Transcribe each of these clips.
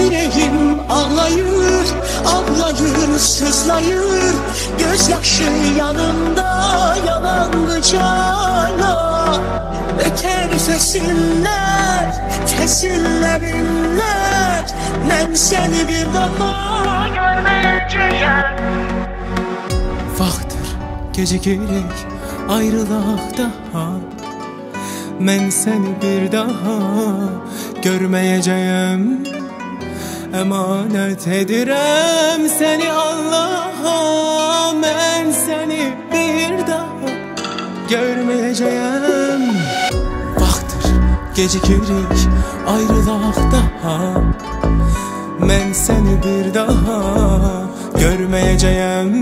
yüreğim ağlayır, ağlayır, sızlayır. Gözyaşı yanımda yalandı cana. Öter fesinler, fesillerinler. Ben seni bir daha görmeyeceğim. Vaxtdır gecikirik, ayrılaq daha. Mən səni bir daha görməyəcəyəm. Əmanət edirəm səni Allaha. Mən səni bir daha görməyəcəyəm. Vaxtdır gecikirik, ayrılaq daha. Mən səni bir daha görməyəcəyəm.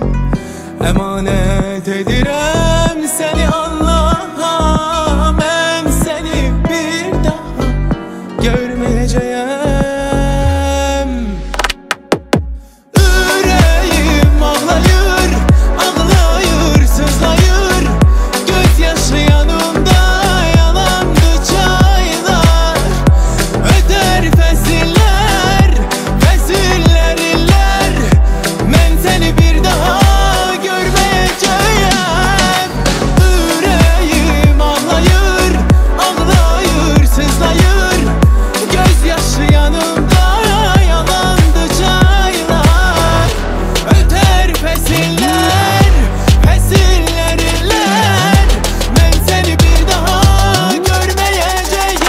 Əmanət edirəm səni Allaha. Mən səni bir daha görməyəcəyəm. Ürəyim ağlayır, ağlayır, sızlayır. Gözyaşı yanımda yalandı çaylar. Öter fəsirlər, fəsirlər illər. Mən səni bir daha görməyəcəyəm. Ürəyim ağlayır, ağlayır, sızlayır. Gözyaşı yanımda yalandı çaylar. Öter fəsirlər, fəsirlər illər. Mən səni bir daha görməyəcəyəm.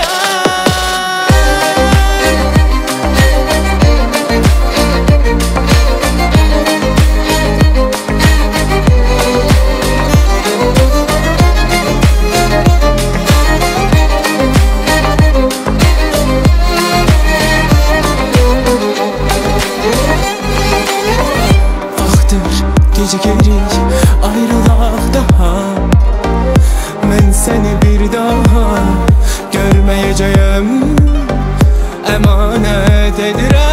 Vaxtdır gecikirik, ayrılaq daha. Mən səni bir daha görməyəcəyəm. Əmanət edirəm